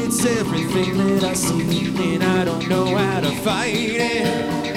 It's everything that I see, and I don't know how to fight it.